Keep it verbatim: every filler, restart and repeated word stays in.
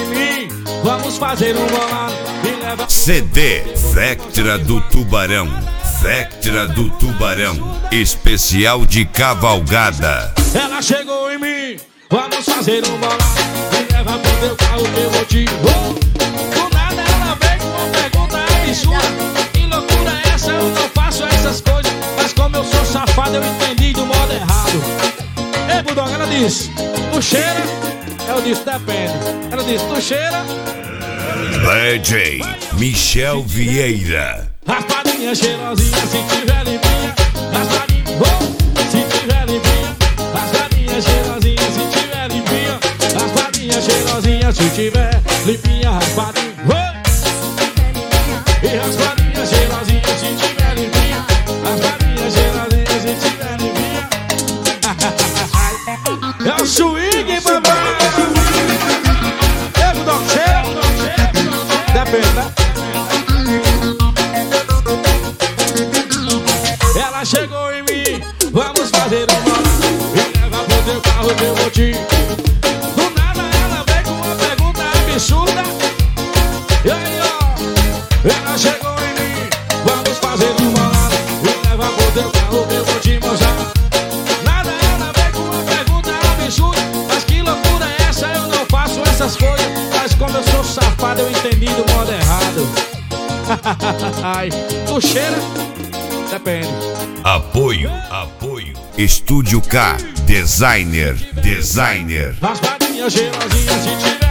em mim, vamos fazer um bolado e leva... C D Vectra do Tubarão, Vectra do Tubarão, especial de cavalgada. Ela chegou em mim, vamos fazer um bolado e leva pro teu carro que eu vou te... Oh! Do nada ela veio com uma pergunta absurda. Que loucura é essa? Eu não faço essas coisas, mas como eu sou safado eu entendi do modo errado. Ei, Bulldog, ela disse, tu cheira? Eu disse, depende. Ela disse, tu cheira? D J Michel Vieira. Raspadinha cheirosinha, se tiver limpinha. Raspadinha, oh, se tiver limpinha. Raspadinha cheirosinha, se tiver limpinha. Raspadinha cheirosinha, se tiver limpinha. Raspadinha, oh. E raspadinha cheirosinha, se tiver limpinha. Raspadinha cheirosinha, se tiver limpinha. É o swing, papai. Ei, Bulldog, cheira? Depende, né? Ela chegou em mim, vamos fazer um bolado e leva pro teu carro que eu vou te... Do nada ela veio com uma pergunta absurda. E aí, ó, ela chegou em mim, vamos fazer um bolado e leva pro teu carro que eu vou te mostrar. Nada ela veio com uma pergunta absurda. Mas que loucura é essa? Eu não faço essas coisas, mas como eu sou safado eu entendi do modo errado. Ai, tu cheira? Depende. Apoio, apoio. Estúdio K, designer, designer. Raspadinha cheirosinha, se tiver